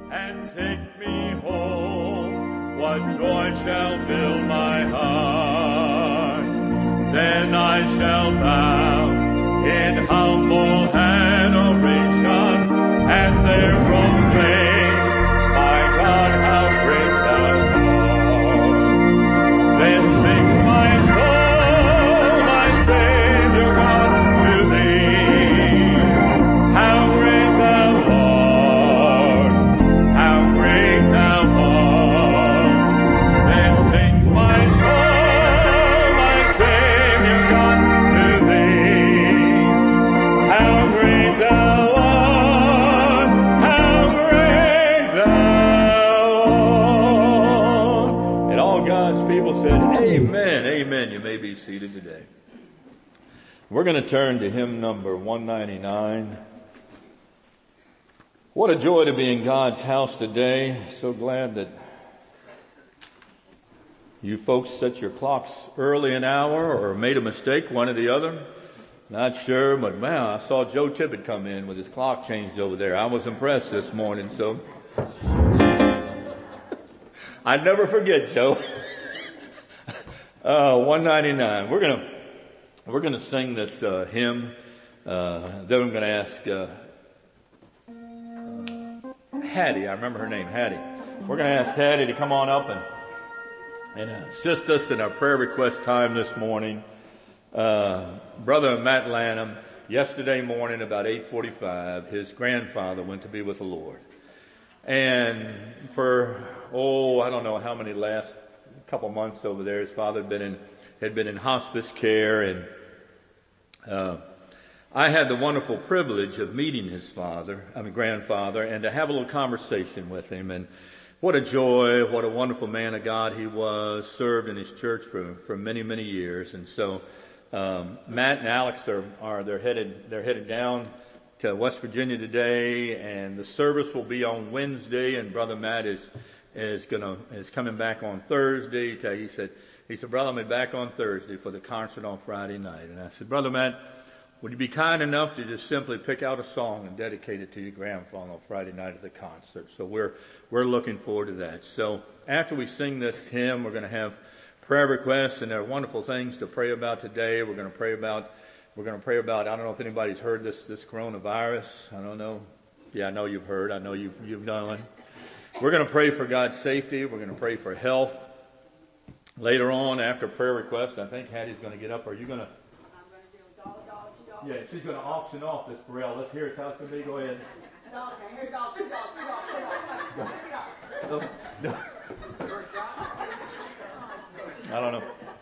and take me home. What joy shall fill my heart? Then I shall bow in humble adoration, and there proclaim, my God, how great thou art. Then sings my soul, my Savior God, to thee. How great thou art, how great thou art. Then sings my soul, my Savior God, to thee. How great thou art, how great thou art. And all God's people said, amen, amen. You may be seated today. We're going to turn to hymn number 199. What a joy to be in God's house today. So glad that you folks set your clocks early an hour or made a mistake, one or the other. Not sure, but man, I saw Joe Tippett come in with his clock changed over there. I was impressed this morning, so I'd never forget, Joe. 199. We're gonna sing this hymn. Then I'm gonna ask Hattie. I remember her name, Hattie. We're gonna ask Hattie to come on up and assist us in our prayer request time this morning. Brother Matt Lanham, yesterday morning about 8:45, his grandfather went to be with the Lord. And for, I don't know how many last couple months over there, his father had been in hospice care, and I had the wonderful privilege of meeting his grandfather, and to have a little conversation with him. And what a joy, what a wonderful man of God he was, served in his church for many, many years. And so, Matt and Alex they're headed down to West Virginia today, and the service will be on Wednesday, and Brother Matt is coming back on Thursday. He said, brother, I'll be back on Thursday for the concert on Friday night. And I said, Brother Matt, would you be kind enough to just simply pick out a song and dedicate it to your grandfather on Friday night at the concert? So we're looking forward to that. So after we sing this hymn, we're going to have prayer requests, and there are wonderful things to pray about today. We're going to pray about, I don't know if anybody's heard this coronavirus. I don't know. Yeah, I know you've heard. I know you've done it. We're going to pray for God's safety. We're going to pray for health. Later on, after prayer requests, I think Hattie's going to get up. Are you going to? I'm going to do dollar. Yeah, she's going to auction off this Burrell. Let's hear it. How it's going to be. Go ahead. Okay, here's $2. No. I don't know.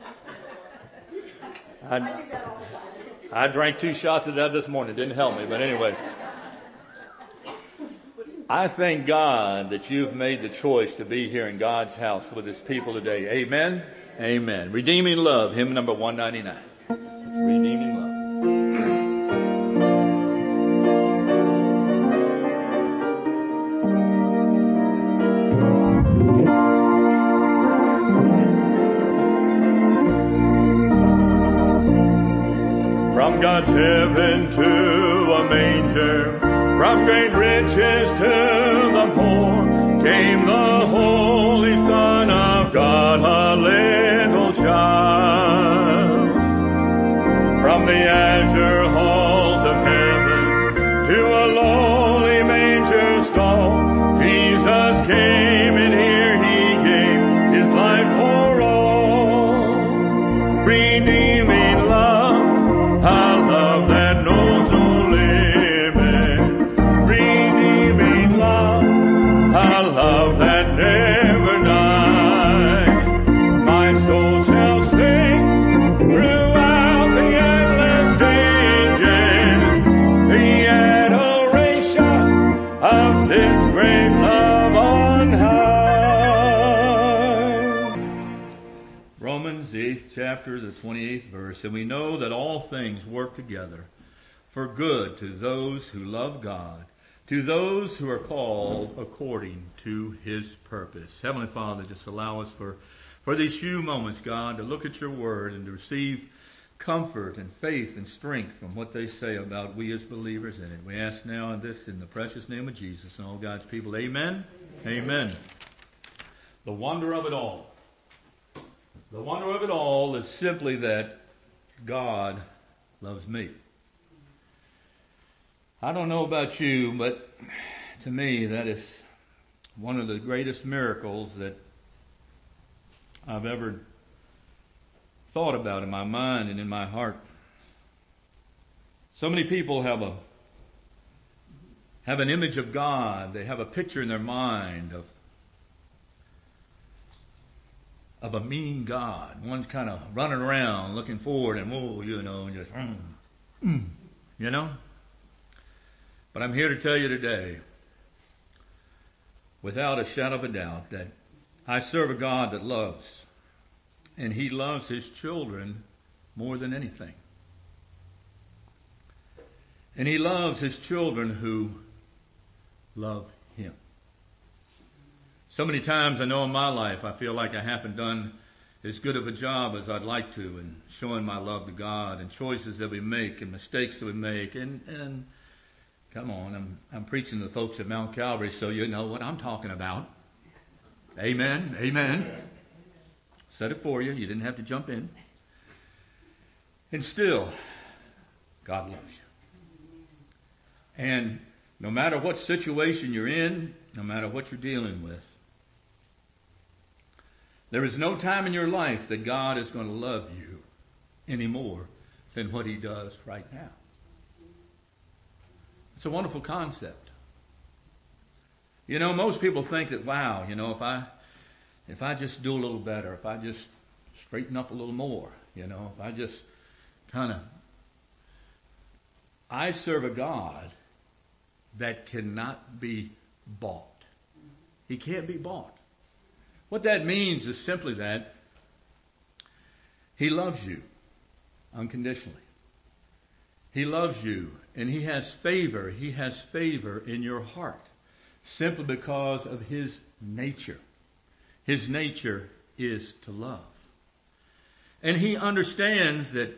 I drank 2 shots of that this morning. It didn't help me, but anyway. I thank God that you've made the choice to be here in God's house with his people today. Amen? Amen. Redeeming Love, hymn number 199. Redeeming Love. From God's heaven to a manger, from great riches to the poor, came the Holy Son of God, a little child. From the azure halls of heaven to a lowly manger stall, Jesus came, and here he gave his life for all. Redeeming love, a love that knows no limit. Redeeming love, a love that never dies. My soul shall sing throughout the endless ages the adoration of this great love on high. Romans, the 8th chapter, the 28th verse. And we know that all things work together for good to those who love God, to those who are called according to his purpose. Heavenly Father, just allow us for these few moments, God, to look at your word and to receive comfort and faith and strength from what they say about we as believers in it. We ask now in this in the precious name of Jesus and all God's people. Amen. Amen. The wonder of it all. The wonder of it all is simply that God loves me. I don't know about you, but to me that is one of the greatest miracles that I've ever thought about in my mind and in my heart. So many people have an image of God. They have a picture in their mind of a mean God. One's kind of running around looking forward and just you know. But I'm here to tell you today, without a shadow of a doubt, that I serve a God that loves. And He loves His children more than anything. And He loves His children who love Him. So many times I know in my life I feel like I haven't done as good of a job as I'd like to in showing my love to God and choices that we make and mistakes that we make. And come on, I'm preaching to the folks at Mount Calvary, so you know what I'm talking about. Amen. Amen. Said it for you. You didn't have to jump in. And still, God loves you. And no matter what situation you're in, no matter what you're dealing with, there is no time in your life that God is going to love you any more than what He does right now. It's a wonderful concept. You know, most people think that, wow, you know, if I just do a little better, if I just straighten up a little more, you know, if I just I serve a God that cannot be bought. He can't be bought. What that means is simply that He loves you unconditionally. He loves you and He has favor. He has favor in your heart simply because of His nature. His nature is to love. And He understands that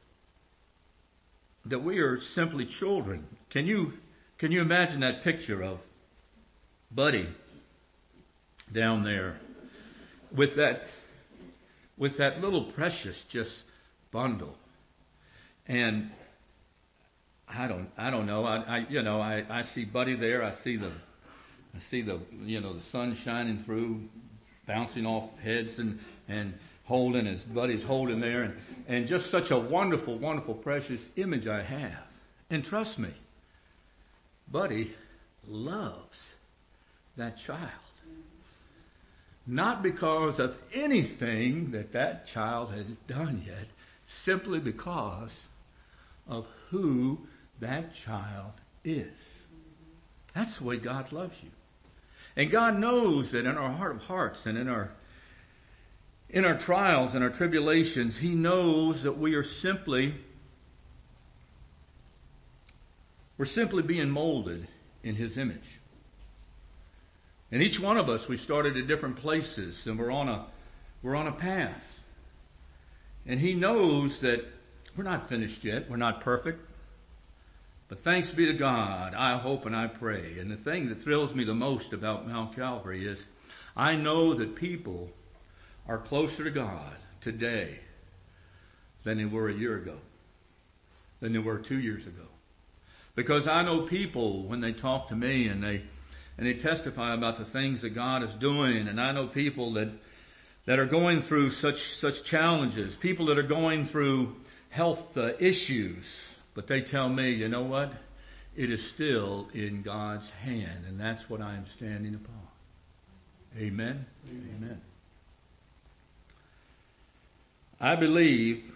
we are simply children. Can you imagine that picture of Buddy down there with that little precious just bundle? And I don't know. I see Buddy there. I see the the sun shining through, bouncing off heads and holding his buddy's holding there, and just such a wonderful, wonderful, precious image I have. And trust me, Buddy loves that child. Not because of anything that child has done yet, simply because of who that child is. That's the way God loves you. And God knows that in our heart of hearts and in our trials and our tribulations, He knows that we're simply being molded in His image. And each one of us, we started at different places and we're on a path. And He knows that we're not finished yet. We're not perfect. But thanks be to God, I hope and I pray. And the thing that thrills me the most about Mount Calvary is I know that people are closer to God today than they were a year ago, than they were 2 years ago. Because I know people, when they talk to me and they testify about the things that God is doing, and I know people that are going through such challenges, people that are going through health issues, but they tell me, you know what? It is still in God's hand, and that's what I am standing upon. Amen? Amen. I believe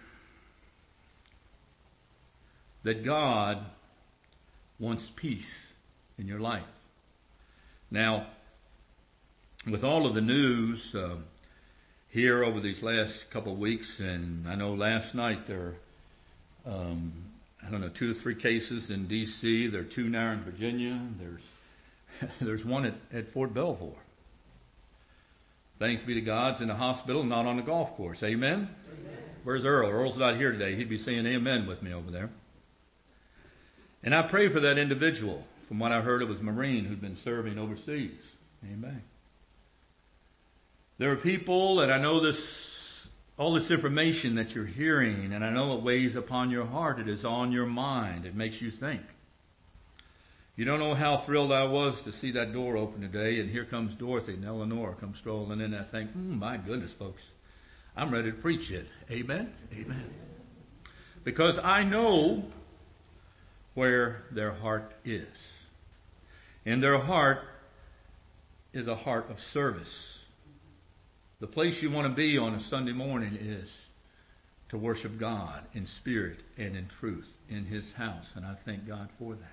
that God wants peace in your life. Now, with all of the news here over these last couple of weeks, and I know last night there were 2 or 3 cases in D.C. There are 2 now in Virginia. There's one at Fort Belvoir. Thanks be to God, it's in the hospital, not on the golf course. Amen? Amen. Where's Earl? Earl's not here today. He'd be saying amen with me over there. And I pray for that individual. From what I heard, it was a Marine who'd been serving overseas. Amen. There are people, and I know all this information that you're hearing, and I know it weighs upon your heart. It is on your mind. It makes you think. You don't know how thrilled I was to see that door open today, and here comes Dorothy and Eleanor come strolling in. I think, my goodness, folks, I'm ready to preach it. Amen? Amen. Because I know where their heart is. And their heart is a heart of service. The place you want to be on a Sunday morning is to worship God in spirit and in truth in His house. And I thank God for that.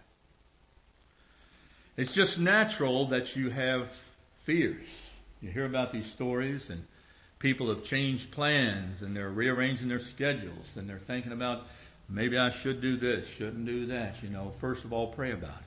It's just natural that you have fears. You hear about these stories and people have changed plans and they're rearranging their schedules and they're thinking about maybe I should do this, shouldn't do that. First of all, pray about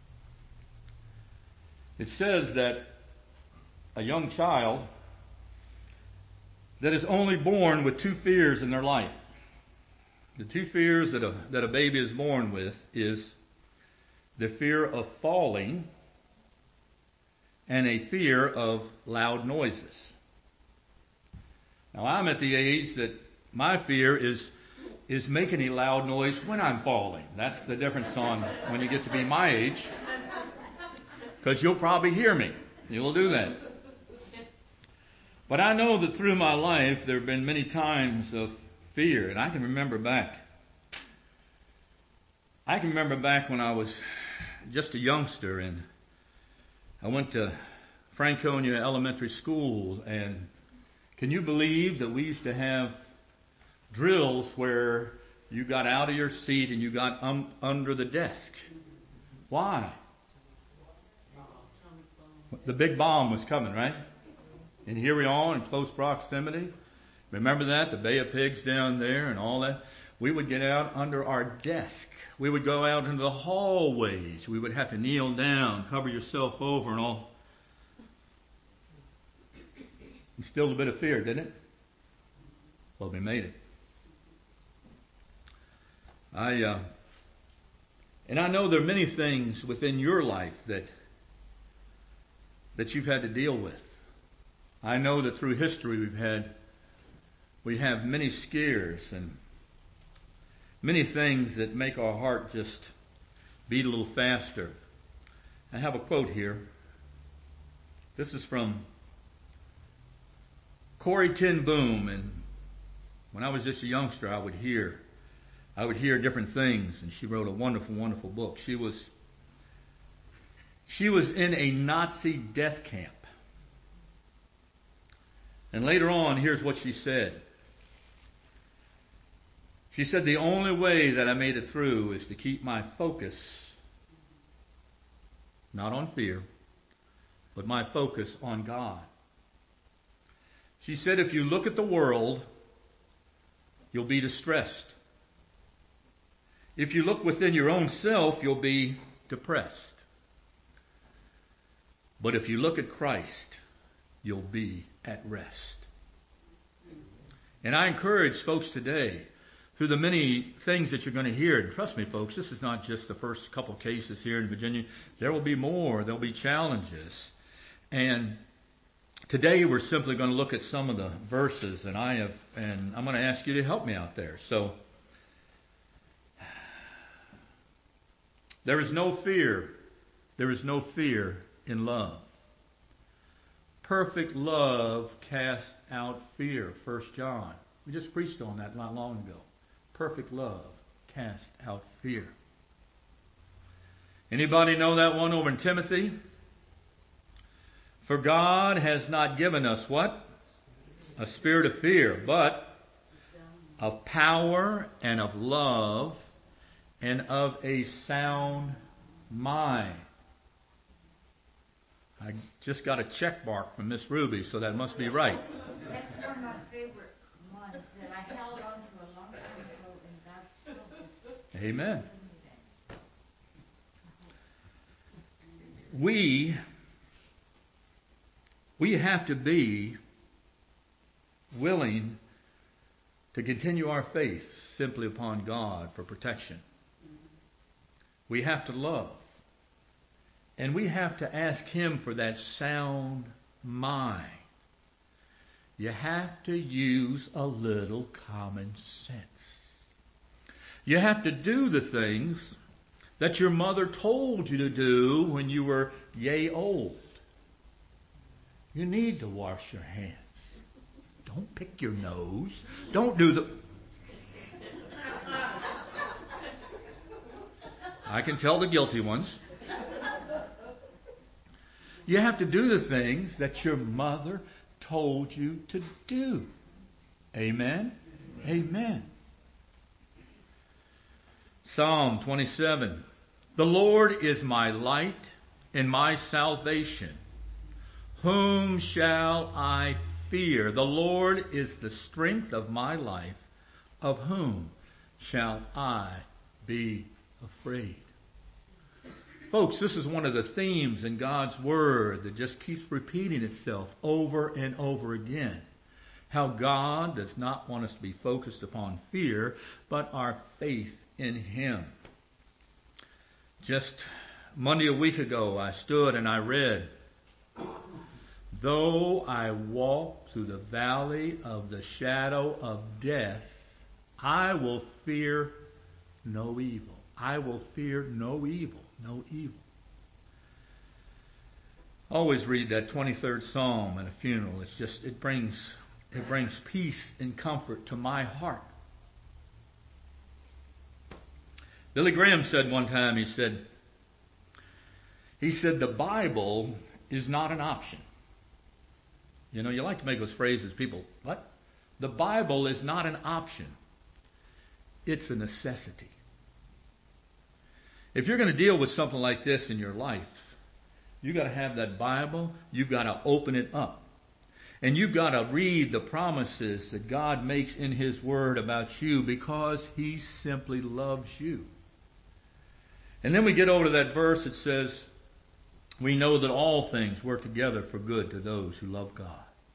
it. It says that a young child that is only born with two fears in their life. The two fears that a baby is born with is the fear of falling and a fear of loud noises. Now I'm at the age that my fear is making a loud noise when I'm falling. That's the difference on when you get to be my age. Because you'll probably hear me. You'll do that. But I know that through my life there have been many times of fear. And I can remember back when I was just a youngster and I went to Franconia Elementary School, and can you believe that we used to have drills where you got out of your seat and you got under the desk? Why? The big bomb was coming, right? And here we are in close proximity. Remember that? The Bay of Pigs down there and all that. We would get out under our desk. We would go out into the hallways. We would have to kneel down, cover yourself over and all. Instilled a bit of fear, didn't it? Well, we made it. And I know there are many things within your life that you've had to deal with. I know that through history we have many scares and many things that make our heart just beat a little faster. I have a quote here. This is from Corrie ten Boom, and when I was just a youngster, I would hear different things, and she wrote a wonderful, wonderful book. She was in a Nazi death camp. And later on, here's what she said. She said, the only way that I made it through is to keep my focus, not on fear, but my focus on God. She said, if you look at the world, you'll be distressed. If you look within your own self, you'll be depressed. But if you look at Christ, you'll be at rest. And I encourage folks today, through the many things that you're going to hear, and trust me folks, this is not just the first couple cases here in Virginia. There will be more. There'll be challenges. And today we're simply going to look at some of the verses, and I'm going to ask you to help me out there. So, there is no fear in love. Perfect love casts out fear, 1 John. We just preached on that not long ago. Perfect love casts out fear. Anybody know that one over in Timothy? For God has not given us what? A spirit of fear, but of power and of love and of a sound mind. I just got a check mark from Miss Ruby, so that must be right. That's one of my favorite ones that I held on to a long time ago, and God's so good. Amen. We have to be willing to continue our faith simply upon God for protection. We have to love. And we have to ask Him for that sound mind. You have to use a little common sense. You have to do the things that your mother told you to do when you were yay old. You need to wash your hands. Don't pick your nose. Don't do the... I can tell the guilty ones. You have to do the things that your mother told you to do. Amen? Amen. Psalm 27. The Lord is my light and my salvation. Whom shall I fear? The Lord is the strength of my life. Of whom shall I be afraid? Folks, this is one of the themes in God's Word that just keeps repeating itself over and over again. How God does not want us to be focused upon fear, but our faith in Him. Just Monday a week ago, I stood and I read, though I walk through the valley of the shadow of death, I will fear no evil. I will fear no evil. No evil. Always read that 23rd Psalm at a funeral. It brings peace and comfort to my heart. Billy Graham said one time, he said, the Bible is not an option. You know, you like to make those phrases, people, what? The Bible is not an option. It's a necessity. If you're going to deal with something like this in your life, you've got to have that Bible, you've got to open it up. And you've got to read the promises that God makes in His Word about you because He simply loves you. And then we get over to that verse that says, we know that all things work together for good to those who love God.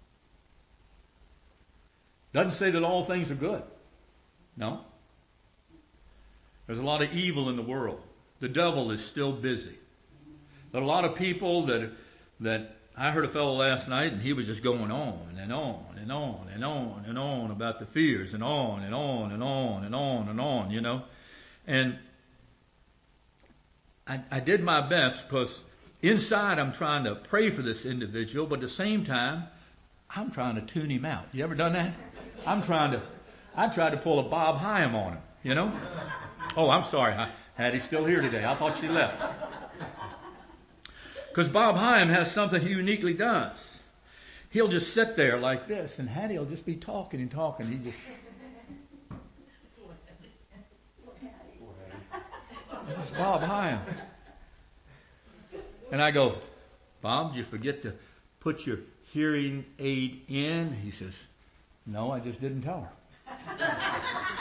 Doesn't say that all things are good. No. There's a lot of evil in the world. The devil is still busy. There are a lot of people that I heard a fellow last night and he was just going on and on and on and on and on about the fears and on and on and on and on and on, you know. And I did my best because inside I'm trying to pray for this individual, but at the same time, I'm trying to tune him out. You ever done that? I tried to pull a Bob Hyam on him, you know. Oh, I'm sorry. Hattie's still here today. I thought she left. Because Bob Hyam has something he uniquely does. He'll just sit there like this, and Hattie will just be talking and talking. He just... This is Bob Hyam. And I go, Bob, did you forget to put your hearing aid in? He says, no, I just didn't tell her.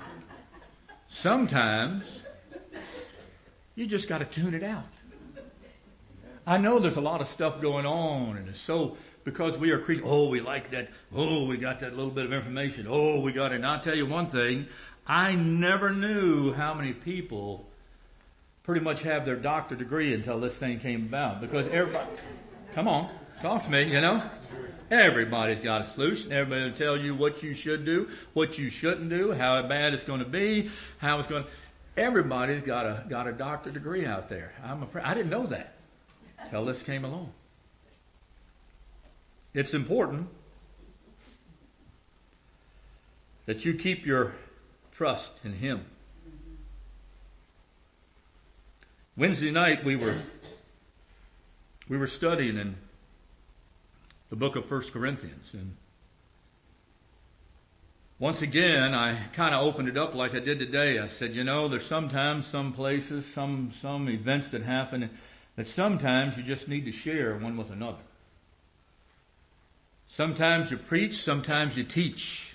Sometimes you just got to tune it out. I know there's a lot of stuff going on, and it's so, because we are creatures, we like that, we got that little bit of information, we got it. And I'll tell you one thing, I never knew how many people pretty much have their doctorate degree until this thing came about, because everybody, come on, talk to me, you know? Everybody's got a solution. Everybody will tell you what you should do, what you shouldn't do, how bad it's going to be, how it's going to... Everybody's got a doctorate degree out there. I didn't know that until this came along. It's important that you keep your trust in Him. Wednesday night we were studying in the book of 1 Corinthians, and once again I kind of opened it up like I did today. I said, there's sometimes some places, some events that happen that sometimes you just need to share one with another. Sometimes you preach, sometimes you teach.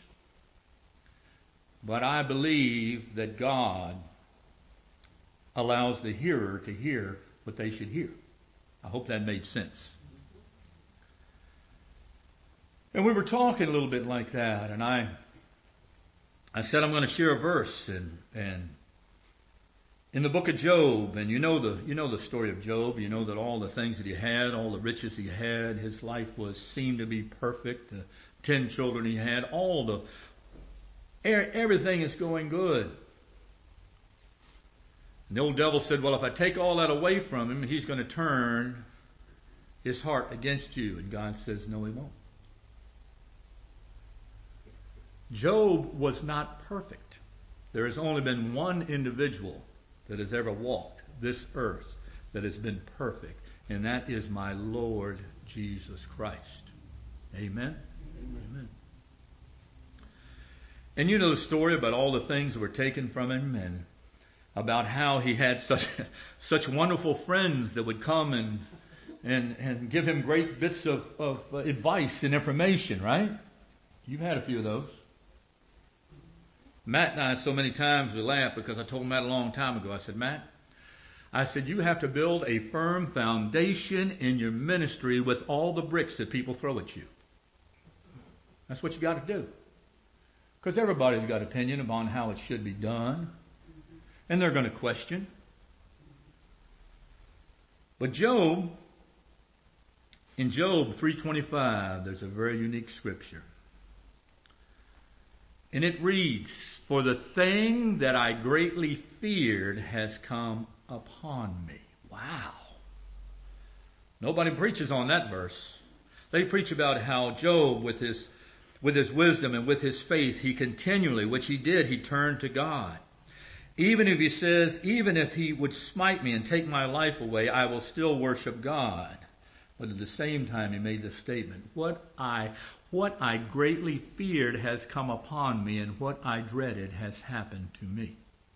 But I believe that God allows the hearer to hear what they should hear. I hope that made sense. And we were talking a little bit like that, and I I said I'm going to share a verse and in the book of Job, and you know the story of Job. You know that all the things that he had, all the riches he had, his life seemed to be perfect. The 10 children he had, everything is going good. And the old devil said, well, if I take all that away from him, he's going to turn his heart against you. And God says, no, he won't. Job was not perfect. There has only been one individual that has ever walked this earth that has been perfect, and that is my Lord Jesus Christ. Amen? Amen. And you know the story about all the things that were taken from him, and about how he had such wonderful friends that would come and give him great bits of advice and information, right? You've had a few of those. Matt and I, so many times we laugh because I told Matt a long time ago, I said, Matt, you have to build a firm foundation in your ministry with all the bricks that people throw at you. That's what you got to do. Because everybody's got opinion upon how it should be done. And they're going to question. But Job, in Job 3:25, there's a very unique scripture. And it reads, for the thing that I greatly feared has come upon me. Wow. Nobody preaches on that verse. They preach about how Job, with his wisdom and with his faith, he continually, which he did, he turned to God. Even if he says, even if he would smite me and take my life away, I will still worship God. But at the same time, he made this statement, what I greatly feared has come upon me, and what I dreaded has happened to me.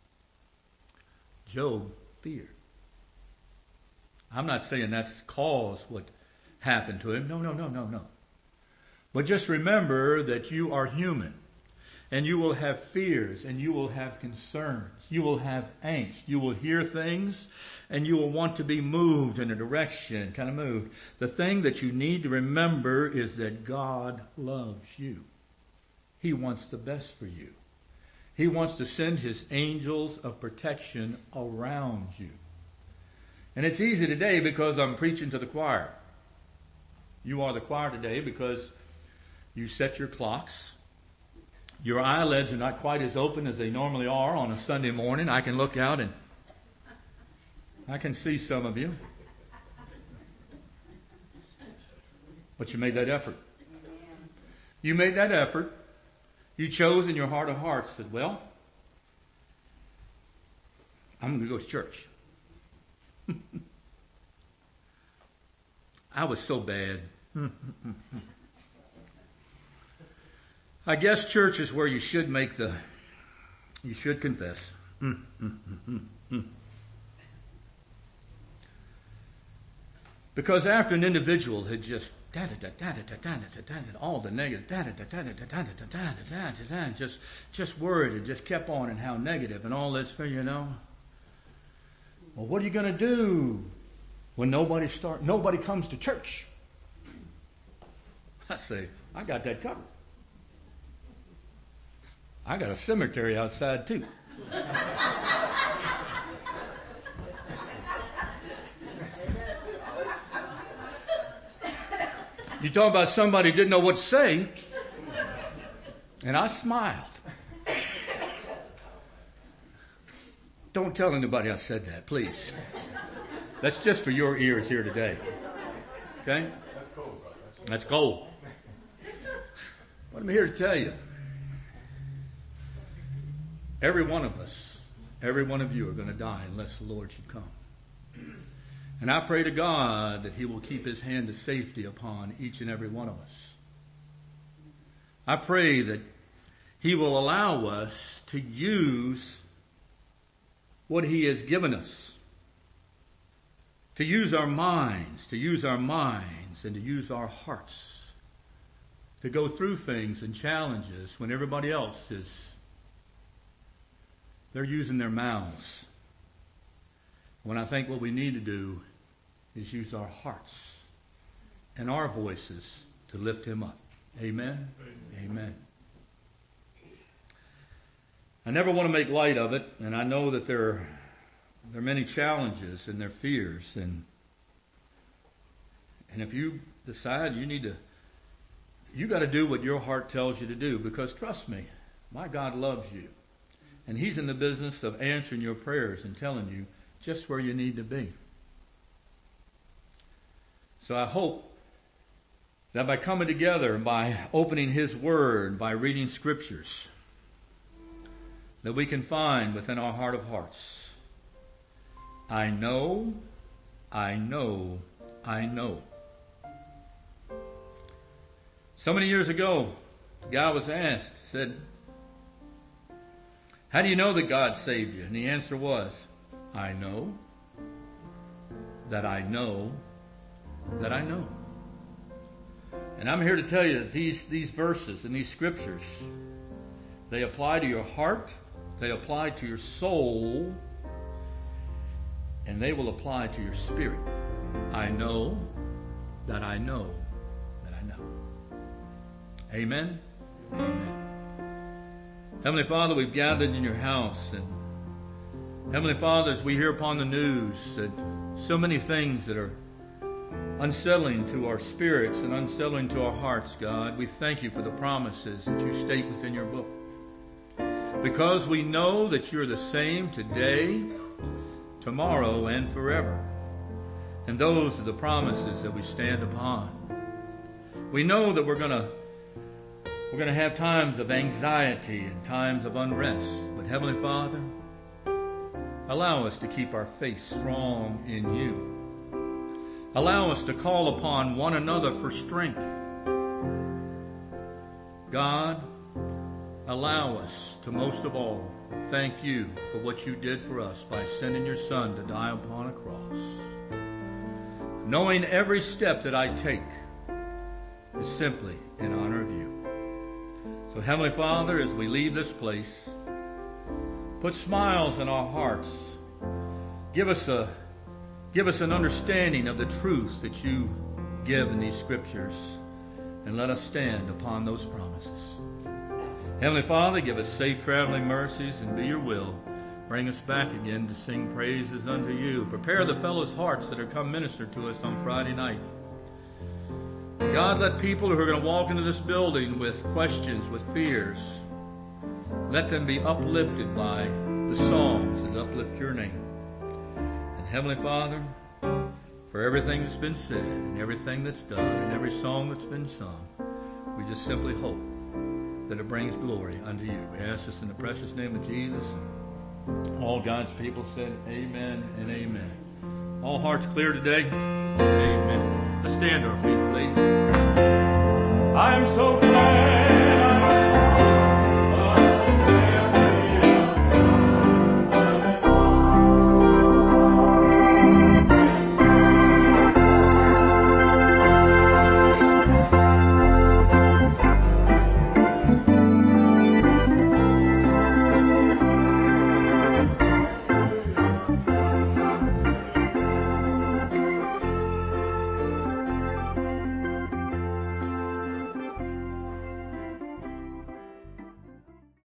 Job feared. I'm not saying that's caused what happened to him. No. But just remember that you are human. And you will have fears, and you will have concerns. You will have angst. You will hear things, and you will want to be moved in a direction, kind of moved. The thing that you need to remember is that God loves you. He wants the best for you. He wants to send His angels of protection around you. And it's easy today because I'm preaching to the choir. You are the choir today because you set your clocks. Your eyelids are not quite as open as they normally are on a Sunday morning. I can look out and I can see some of you. But you made that effort. You made that effort. You chose in your heart of hearts that, well, I'm going to go to church. I was so bad. I guess church is where you should confess. Because after an individual had just all the negative, just worried and just kept on and how negative and all this, you know. Well, what are you going to do when nobody comes to church? I say, I got that covered. I got a cemetery outside too. You talk about somebody didn't know what to say, and I smiled. Don't tell anybody I said that, please. That's just for your ears here today. Okay? That's cold, brother. That's cold. What I'm here to tell you. Every one of us, every one of you are going to die unless the Lord should come. And I pray to God that He will keep His hand of safety upon each and every one of us. I pray that He will allow us to use what He has given us. To use our minds, and to use our hearts. To go through things and challenges when everybody else they're using their mouths. When I think what we need to do is use our hearts and our voices to lift Him up. Amen? Amen. I never want to make light of it, and I know that there are many challenges and there are fears, and if you decide you got to do what your heart tells you to do, because trust me, my God loves you, and He's in the business of answering your prayers and telling you just where you need to be. So I hope that by coming together, by opening His Word, by reading Scriptures, that we can find within our heart of hearts, I know, I know, I know. So many years ago, a guy was asked, said, how do you know that God saved you? And the answer was, I know that I know that I know. And I'm here to tell you that these verses and these scriptures, they apply to your heart, they apply to your soul, and they will apply to your spirit. I know that I know that I know. Amen? Amen. Heavenly Father, we've gathered in your house, and Heavenly Father, as we hear upon the news that so many things that are unsettling to our spirits and unsettling to our hearts, God, we thank you for the promises that you state within your book. Because we know that you're the same today, tomorrow, and forever. And those are the promises that we stand upon. We know that we're going to have times of anxiety and times of unrest. But Heavenly Father, allow us to keep our faith strong in you. Allow us to call upon one another for strength. God, allow us to most of all thank you for what you did for us by sending your Son to die upon a cross. Knowing every step that I take is simply in honor of you. So Heavenly Father, as we leave this place, put smiles in our hearts. Give us an understanding of the truth that you give in these scriptures, and let us stand upon those promises. Heavenly Father, give us safe traveling mercies, and be your will. Bring us back again to sing praises unto you. Prepare the fellows' hearts that are come minister to us on Friday night. God, let people who are going to walk into this building with questions, with fears, let them be uplifted by the songs that uplift your name. And Heavenly Father, for everything that's been said and everything that's done and every song that's been sung, we just simply hope that it brings glory unto you. We ask this in the precious name of Jesus. And all God's people said amen and amen. All hearts clear today? Amen. Let's stand to our feet.